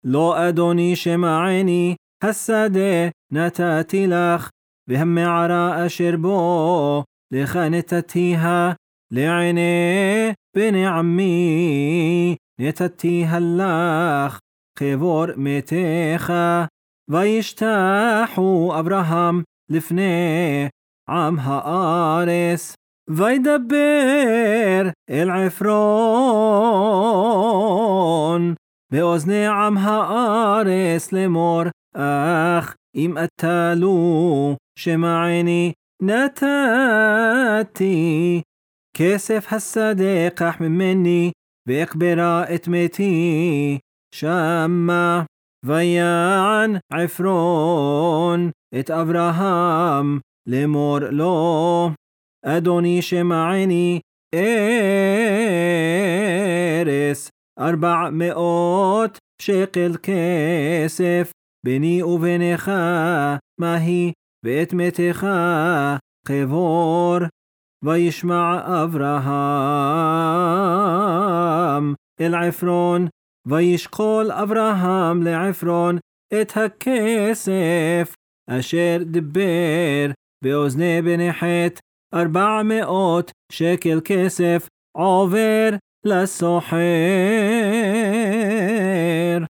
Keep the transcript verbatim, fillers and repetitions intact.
לא אדוני שמעני, השדה נתתי לך, והמערה אשר בו, לך נתתיה, לעיני בני עמי, נתתיה לך, חבור מתך, וישתחו אברהם לפני עם הארץ, וידבר אל עפרון, באוזני עם הארץ לאמור, אך אם אתה לו שמעני נתתי, כסף השדה קח ממני, ואקברה את מתי שמה. ויען עפרון את אברהם לאמור לו, אדוני שמעני ארס ארבע מאות שקל כסף, ביני ובינך מהי, ואת מתך חבור. וישמע אברהם אל עפרון, וישקול אברהם לעפרון את הכסף אשר דבר באוזני בני חת, ארבע מאות שקל כסף עובר לסוחר.